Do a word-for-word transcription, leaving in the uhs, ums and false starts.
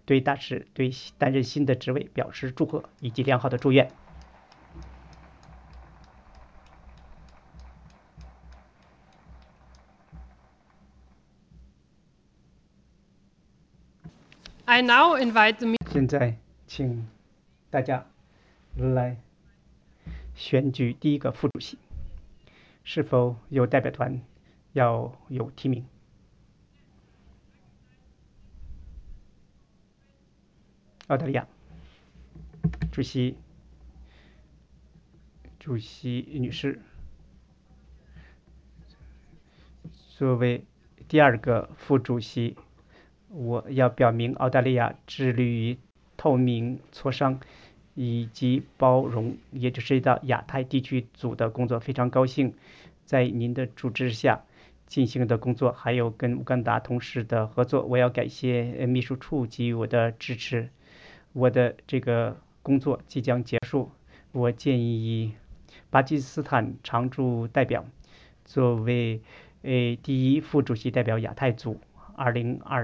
对大使对担任新的职位表示祝贺以及良好的祝愿。 I now invite the 现在请大家来选举第一个副主席，是否有代表团要有提名？澳大利亚主席主席女士，作为第二个副主席，我要表明澳大利亚致力于透明磋商以及包容，也就是到亚太地区组的工作。非常高兴在您的主持下进行的工作，还有跟乌干达同事的合作。我要感谢秘书处给予我的支持。我的这个工作即将结束，我建议巴基斯坦常驻代表作为呃第一副主席代表亚太组二零二